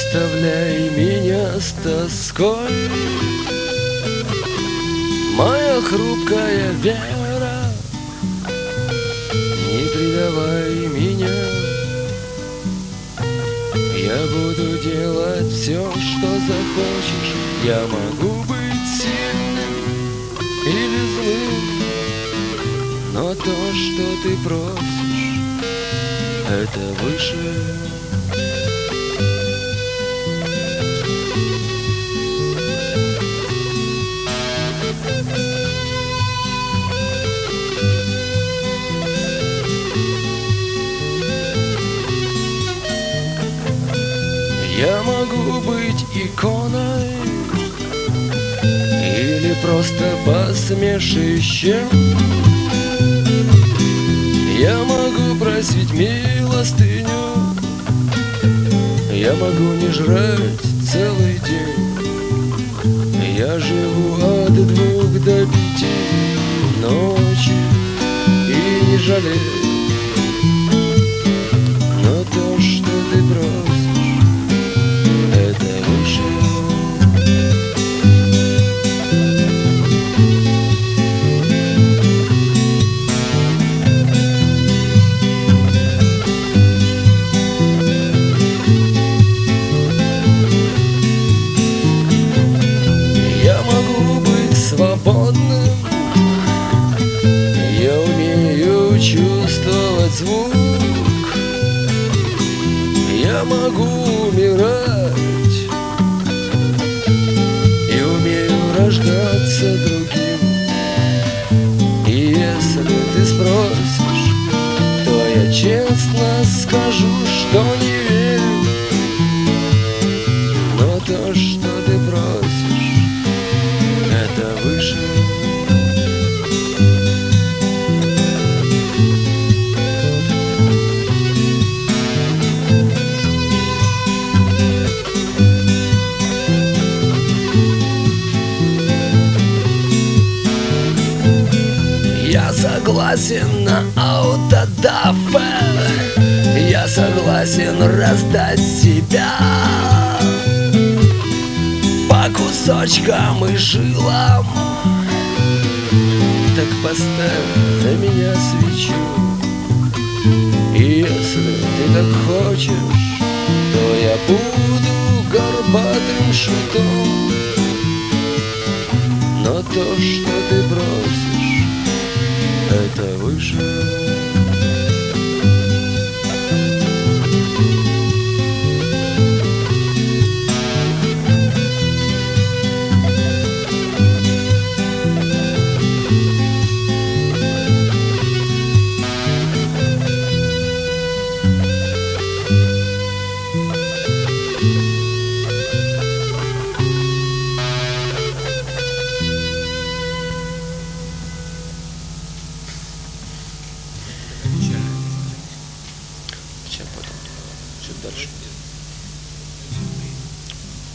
оставляй меня с тоской, моя хрупкая вера, не предавай меня. Я буду делать все, что захочешь. Я могу быть сильным или злым, но то, что ты просишь, это выше. Я могу быть иконой или просто посмешищем. Я могу просить милостыню, я могу не жрать целый день. Я живу от 2 до 5 ночи и не жалею. Но то, что ты просишь, это выше. Я могу быть свободным, я умею чувствовать звук. Я могу умирать и умею рождаться другим. И если ты спросишь, то я честно скажу, что не верю. Но то, что ты просишь, это выше. Я согласен на аутодафе, я согласен раздать себя по кусочкам и жилам. Так поставь за меня свечу, и если ты так хочешь, то я буду горбатым шутом. Но то, что ты просишь, это выше.